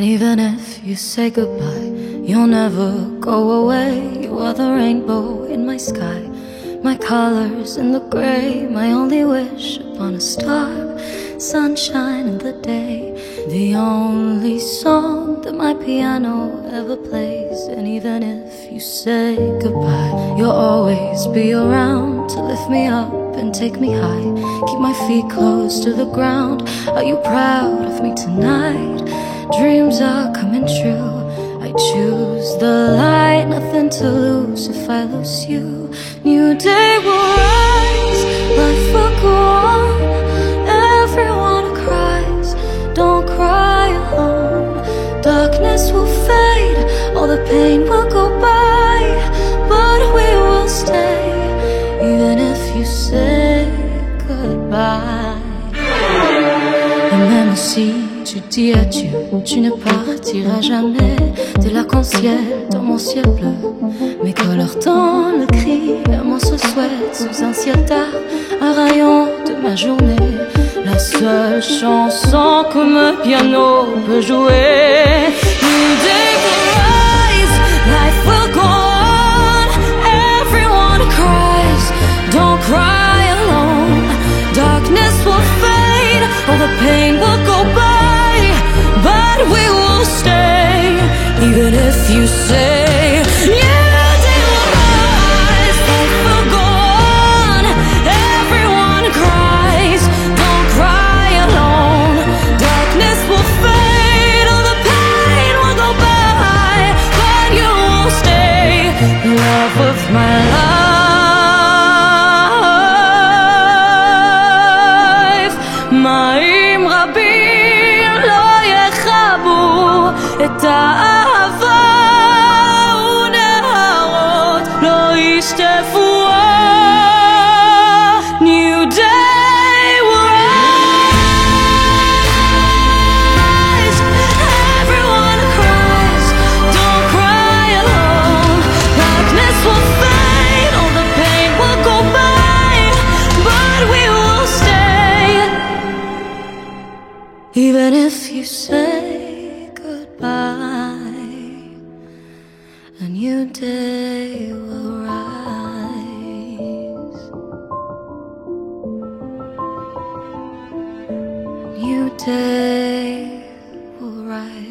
And even if you say goodbye, you'll never go away. You are the rainbow in my sky, my colors in the gray, my only wish upon a star, sunshine in the day, the only song that my piano ever plays. And even if you say goodbye, you'll always be around to lift me up and take me high, keep my feet close to the ground. Are you proud of me tonight? Dreams are coming true. I choose the light, nothing to lose if I lose you. New day will rise, life will go on. Everyone cries, don't cry alone. Darkness will fade, all the pain will go by, but we will stay, even if you say goodbye. Et même si tu dis adieu, tu ne partiras jamais de l'arc-en-ciel dans mon ciel bleu. Mes couleurs dans le cri, mon se souhaite sous un ciel tard, un rayon de ma journée, la seule chanson que mon piano peut jouer. New day will rise, life will go on. Everyone cries, don't cry alone. Darkness will fade, all the pain will go by, but we will stay, even if you say, yeah, day will rise, life will go on. Everyone cries, don't cry alone. Darkness will fade, all the pain will go by, but you will stay, love of my life. מים רבים לא יכבו את האהבה, ונהרות לא ישטפו. New day will rise, everyone cries, don't cry alone. Darkness will fade, all the pain will go by, but we will stay, even if you say goodbye. A new day will rise, new day will rise.